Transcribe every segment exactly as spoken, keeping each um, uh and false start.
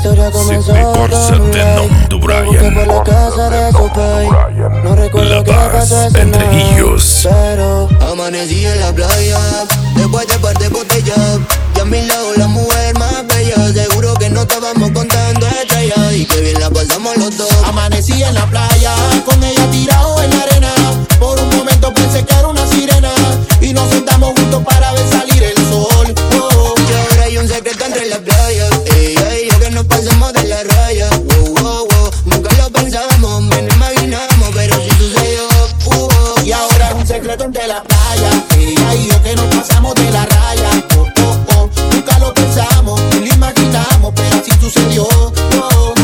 historia comenzó con un like. Me busqué por la casa de su país. No recuerdo qué pasó ese entre night, ellos. pero amanecí en la playa, después de par de botellas. Y a mi lado la mujer más bella. Seguro que no estábamos contando estrellas y que bien la pasamos los dos. Amanecí en la playa, con ella tirado en la arena. Por un momento pensé que era una sirena. Y nos sentamos juntos para ver salir el sol. Oh. Y ahora hay un secreto entre las playas. Ella y yo que nos pasamos de la raya. Wow, wow, wow. Nunca lo pensamos, me lo imaginamos, pero sí sucedió. Uh, oh. Y ahora es un secreto entre la playa. Ella y yo que nos pasamos de la raya. Oh, oh, oh. Nunca lo pensamos, ni lo imaginamos, pero así sucedió. Oh.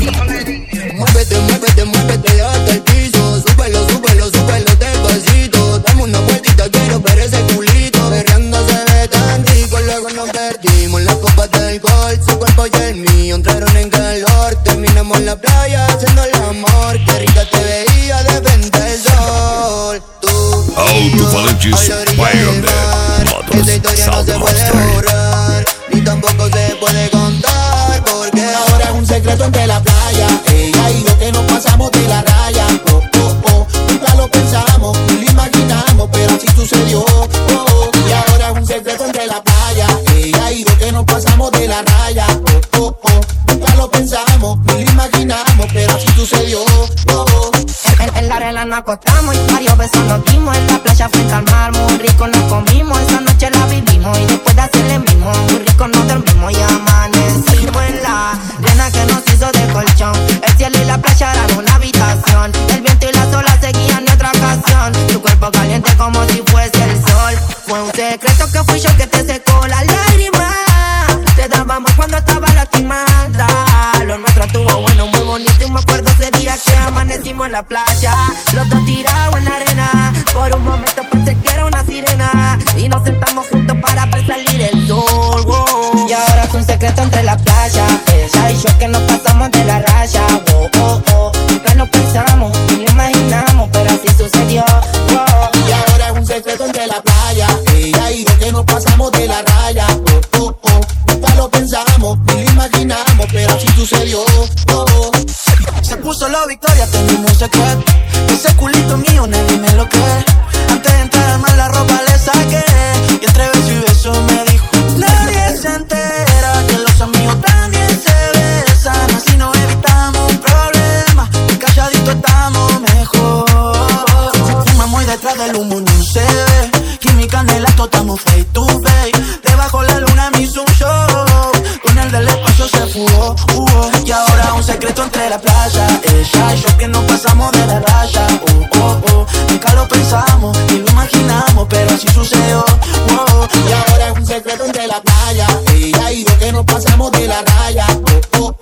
Muévete, muévete, muévete hasta el piso. Súbelo, súbelo, súbelo despacito. Dame una vueltita, quiero ver ese culito. Perreando se ve tan rico, luego nos perdimos. Las copas de alcohol, su cuerpo y el mío entraron en calor. Terminamos en la playa haciendo el amor. Qué rica te veía de frente el sol. Tú y yo, Alto-falantes a la orilla del mar. Esa historia no se puede borrar, ni tampoco se puede contar, porque Ahora es un secreto entre la playa. Ella y yo que nos pasamos de la raya. Oh, oh, oh. Nunca lo pensamos, ni lo imaginamos, pero así sucedió. Oh, oh. Y ahora es un secreto entre la playa. Ella y yo que nos pasamos de la raya. Oh, oh, oh. Nunca lo pensamos, ni lo imaginamos, pero así sucedió. Oh, oh. En, en la arena nos acostamos y varios besos nos dimos. En la playa frente al mar, muy rico nos comimos. Esa noche la vivimos y después de hacerle mismo, muy rico nos dormimos y amanecimos en la arena que nos hizo de colchón. El cielo y la playa eran una habitación. El viento y la sola seguían de otra ocasión. Tu cuerpo caliente como si fuese el sol. Fue un secreto que fui yo que te secó la lágrima. Te dábamos cuando estaba lastimada. Lo nuestro estuvo bueno, muy bonito. Y me acuerdo ese día que amanecimos en la playa. Los dos tirados en la arena. Por un momento pensé que era una sirena. Y nos sentamos juntos para ver salir el sol. Wow. Y ahora es un secreto entre la playa. Ella y yo que nos pasamos de la raya. Oh, oh, oh. Nunca lo pensamos, ni lo imaginamos, pero así sucedió. Wow. Y ahora es un secreto entre la playa. Ella y yo que nos pasamos de la raya. Oh, oh, oh. Nunca lo pensamos, ni lo imaginamos, pero así sucedió. Oh, oh. Se puso la victoria, tenemos un secreto. Ese culito mío, nadie me lo cree. Antes de entrar al mar la ropa le saqué. Y entre beso y beso me dijo: nadie se entera que los amigos también se besan. Así no evitamos un problema, y calladito estamos mejor. Fumamos y detrás del humo no se ve. Química en el acto, estamos face to face. Debajo la luna me hizo un show. Con el del espacio se fugó, uh, y ahora un secreto entre la playa. Ella y yo que nos pasamos de la raya. Oh, oh, oh. Nunca lo pensamos, ni lo imaginamos, pero así sucedió. Oh, Y ahora es un secreto entre la playa. Ella y yo que nos pasamos de la raya. Oh, oh,